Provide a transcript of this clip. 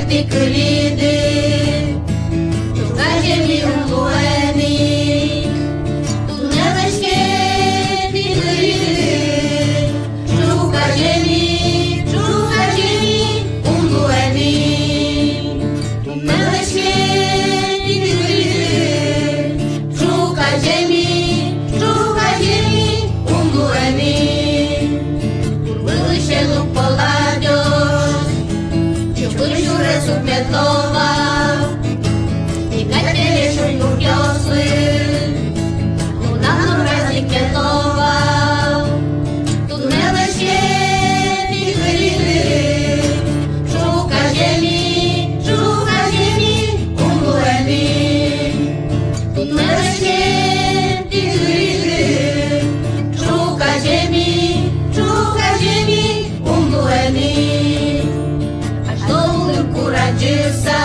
ticălide, Juca ziemi umlueni, Dumnezeu ticălide, Juca ziemi umlueni, Dumnezeu ticălide, Juca ziemi umlueni, Vâlșelu Păladios, Ciucâșură Sufletova, Екатеришul Iurghiosui, Lunanul Raziketova, Dumnezeu ticălide, Juca ziemi umlueni, Dumnezeu ticălide, Juca ziemi umlueni. Aș Domnul curajisa,